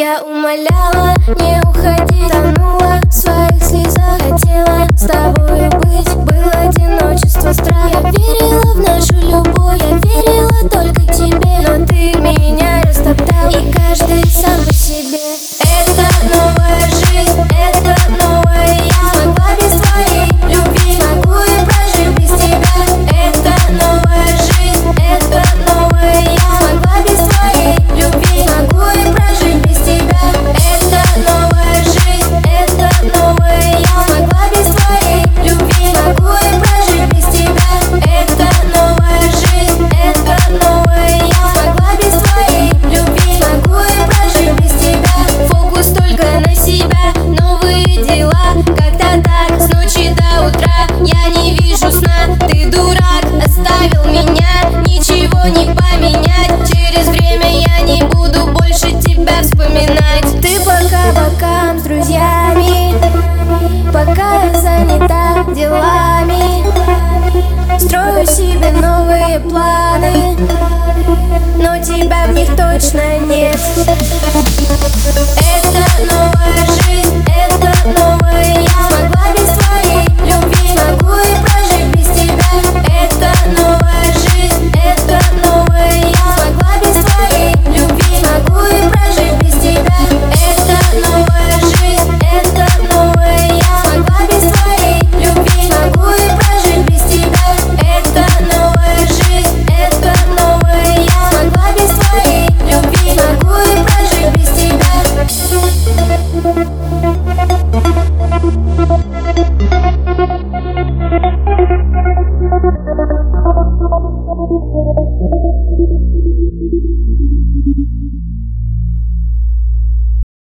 Я умоляла, не уходи, тонула в своих слезах. Хотела с тобой быть, было одиночество, страх. Я верила в нашу любовь, я верила только тебе, но ты меня растоптал, и каждый сам по себе. Это новая жизнь, это новая я. Смогла без твоей любви, могу и прожить без тебя. Это новая жизнь, это новая я. Смогла без твоей любви, могу и прожить без тебя. Это новая жизнь, это новая я. Смогла без твоей любви, могу и прожить без тебя. Это новая жизнь, это новая я. Смогла без твоей любви, могу и прожить без тебя. Фокус только на себя, новые дела, как-то так, с ночи до утра. Я не вижу сна, ты дурак, оставил меня, ничего не поменять. Через время я не буду больше тебя вспоминать. Ты пока бокам с друзьями, пока я занята делами. Строю себе новые планы, но тебя в них точно нет. Это новая жизнь, это новая я. Смогла без твоей любви, могу и прожить без тебя. Это новая жизнь, это новая я. Смогла без твоей любви, могу и прожить без тебя. Это новая жизнь, это новая я. Смогла без твоей любви, могу и прожить без тебя. Это новая жизнь, это новая я. Смогла без твоей любви, могу и прожить без тебя.